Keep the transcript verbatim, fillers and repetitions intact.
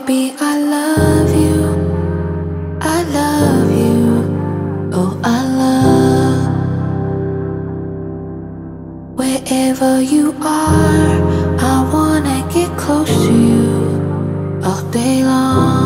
Baby, I love you, I love you, oh I love. Wherever you are, I wanna get close to you all day long.